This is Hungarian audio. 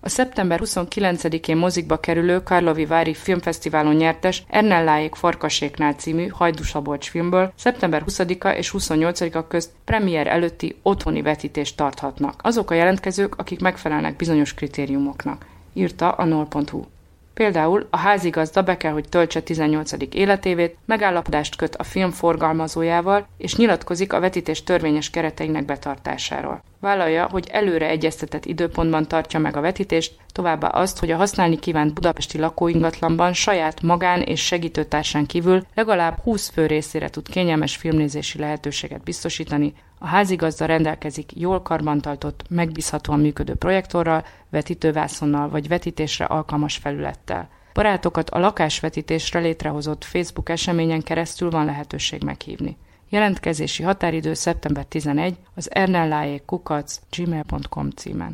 A szeptember 29-én mozikba kerülő Karlovy Vary filmfesztiválon nyertes Ernelláék Farkaséknál című Hajdú-Szabolcs filmből szeptember 20-a és 28-a közt premier előtti otthoni vetítést tarthatnak azok a jelentkezők, akik megfelelnek bizonyos kritériumoknak, írta a nol.hu. Például a házigazda be kell, hogy töltse 18. életévét, megállapodást köt a film forgalmazójával, és nyilatkozik a vetítés törvényes kereteinek betartásáról. Vállalja, hogy előre egyeztetett időpontban tartja meg a vetítést, továbbá azt, hogy a használni kívánt budapesti lakóingatlanban saját magán és segítőtársán kívül legalább 20 fő részére tud kényelmes filmnézési lehetőséget biztosítani. A házigazda rendelkezik jól karbantartott, megbízhatóan működő projektorral, vetítővászonnal vagy vetítésre alkalmas felülettel. Barátokat a lakásvetítésre létrehozott Facebook eseményen keresztül van lehetőség meghívni. Jelentkezési határidő szeptember 11 az ernelláék@gmail.com címen.